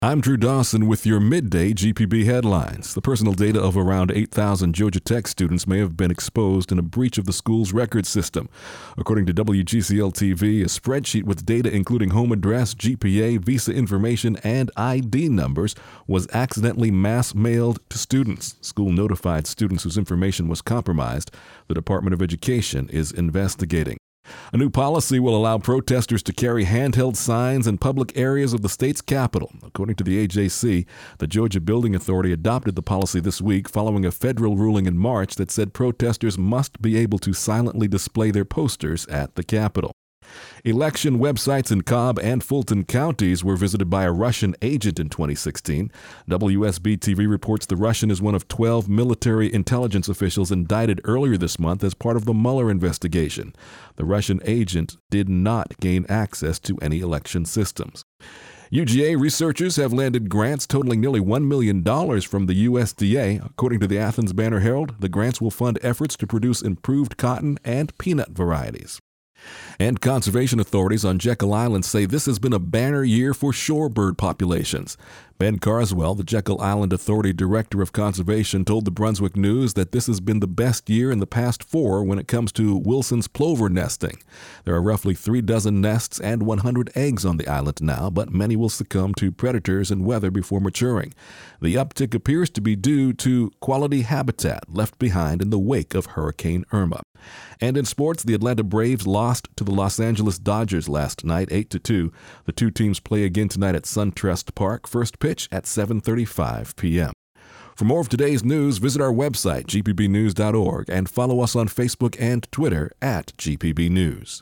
I'm Drew Dawson with your midday GPB headlines. The personal data of around 8,000 Georgia Tech students may have been exposed in a breach of the school's record system. According to WGCL-TV, a spreadsheet with data including home address, GPA, visa information, and ID numbers was accidentally mass mailed to students. School notified students whose information was compromised. The Department of Education is investigating. A new policy will allow protesters to carry handheld signs in public areas of the state's capital. According to the AJC, the Georgia Building Authority adopted the policy this week following a federal ruling in March that said protesters must be able to silently display their posters at the Capitol. Election websites in Cobb and Fulton counties were visited by a Russian agent in 2016. WSB-TV reports the Russian is one of 12 military intelligence officials indicted earlier this month as part of the Mueller investigation. The Russian agent did not gain access to any election systems. UGA researchers have landed grants totaling nearly $1 million from the USDA. According to the Athens Banner-Herald, the grants will fund efforts to produce improved cotton and peanut varieties. And conservation authorities on Jekyll Island say this has been a banner year for shorebird populations. Ben Carswell, the Jekyll Island Authority Director of Conservation, told the Brunswick News that this has been the best year in the past 4 when it comes to Wilson's plover nesting. There are roughly 3 dozen nests and 100 eggs on the island now, but many will succumb to predators and weather before maturing. The uptick appears to be due to quality habitat left behind in the wake of Hurricane Irma. And in sports, the Atlanta Braves lost to the Los Angeles Dodgers last night, 8-2. The two teams play again tonight at SunTrust Park. First pitch at 7:35 p.m. For more of today's news, visit our website, gpbnews.org, and follow us on Facebook and Twitter at GPB News.